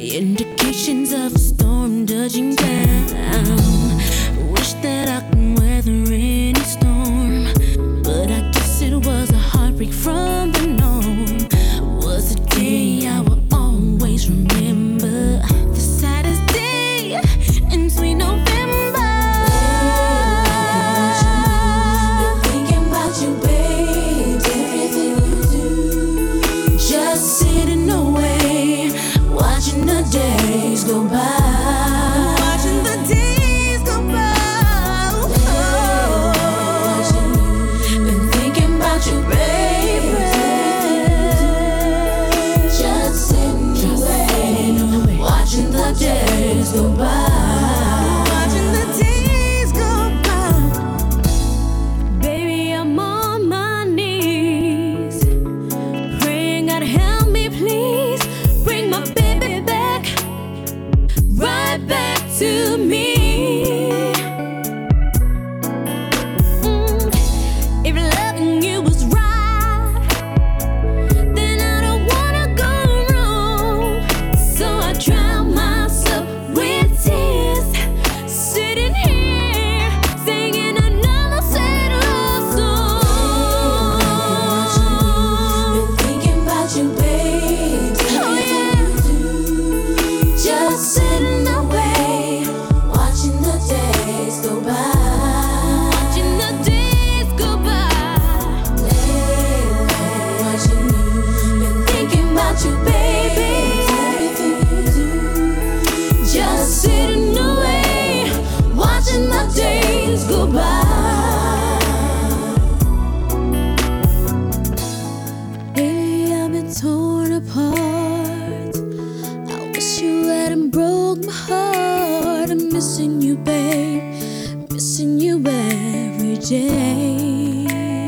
Indications of a storm touching down. Wish that I could weather any storm, but I guess it was a heartbreak from the norm. Was a day I will always remember, the saddest day in sweet November. Been thinking about you, babe, everything you do. Just sitting away, watching the days go by. Watching the days go by. Been thinking about you, baby. Just sitting away, watching the days go by. Watching the days go by. Baby, I'm on my knees, praying God help me, please. Bring my baby back, right back to me. If loving you was right, then I don't wanna go wrong. So I drown myself with tears, sitting here singing another sad love song. Been thinking about you, babe. Oh yeah. Just sitting away, watching the days go by. Watching the days go by. Watching you. Been thinking about you, baby. Everything you do. Just sitting away, watching the days go by. Lately I've been torn apart. I wish you hadn't broke my heart. I'm missing you, babe, missing you every day.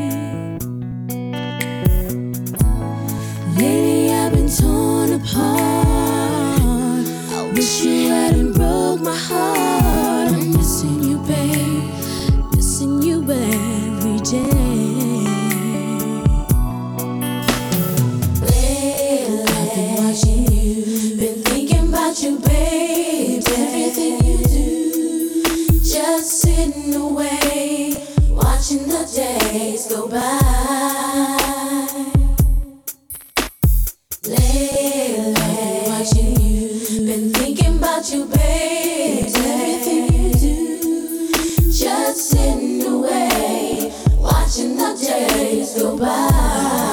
Lately I've been torn apart. I wish you hadn't broke my heart. I'm missing you, babe, missing you every day. Lately I've been watching you, been thinking about you, babe, everything you do. Just sitting away, watching the days go by. Lately I've been watching you, been thinking about you, babe, everything you do. Just sitting away, watching the days go by.